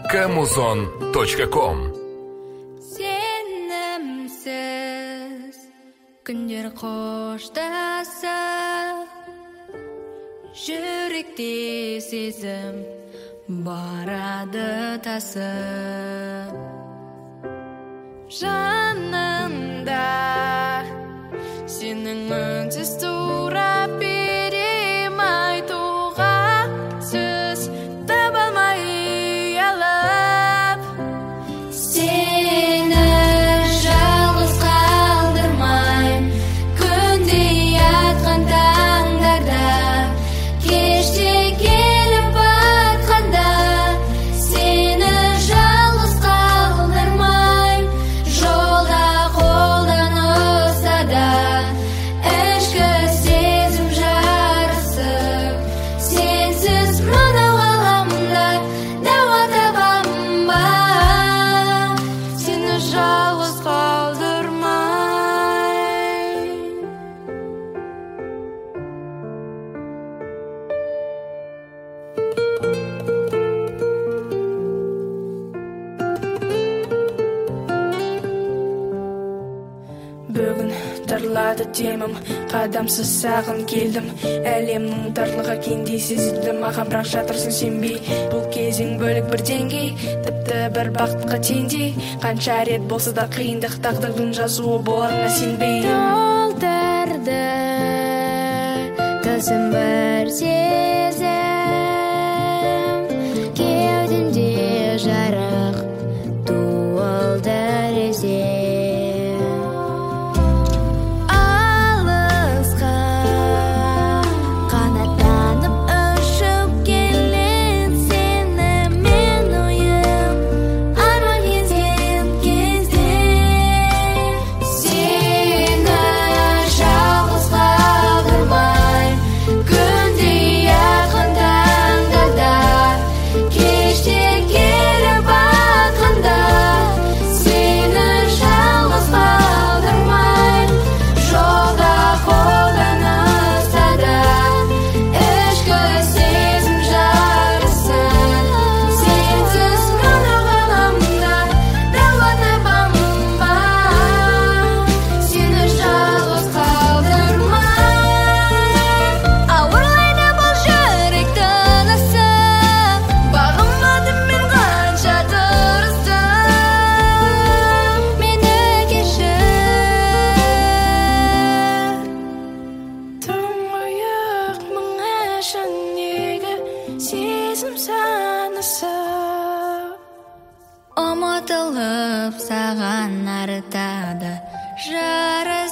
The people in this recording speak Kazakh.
kamuzon.com. Senimsiz kunlar qo'shdasa, yurakda sezim boradi tasib. Janimda sening unsiz turib berimay tug'asiz tabalmay yalab. Seni yalnız qoldirmay kunda yotgan tanglarda, kechda kelib batganda. Seni yalnız qoldirmay yo'lda qo'ldan uzada, ishqi sezim jarasib. Sensiz mana olamda davo topamma, seni yalnız qoldirmay. Бүгін дарылады темім, қадамсыз сағын келдім. Әлемнің дарлығы кеңдей сезілді маған, бірақ жатырсың сенбей. Бұл кезең бөлік бір деңгей, тіпті бір бақытқа теңдей. Қанша рет болса да қиындық тағдырдың жазуы боларына сенбей. Толтырды тылсым бір сезім, кеудемде жарық туылды резем. Алысқа қанаттанып ұшып келем, сені мен ойым арман езген кезде. Сені жалғыз қалдырмай күнде yakın tanglarda, kechda kelib batganda. Seni жалғыз қалдырмай yo'lda qo'ldan uzada, ishqi sezim jarasin. Sensiz mana olamda davo topamma, seni жалғыз qaldirmay. Ауырлайды бұл жүрек тынысы, бағынбадым мен қанша тырыстым. Мені кешір. Тұңғиық мың ішіндегі сезім санасы. Ұмытылып саған артады жарасым.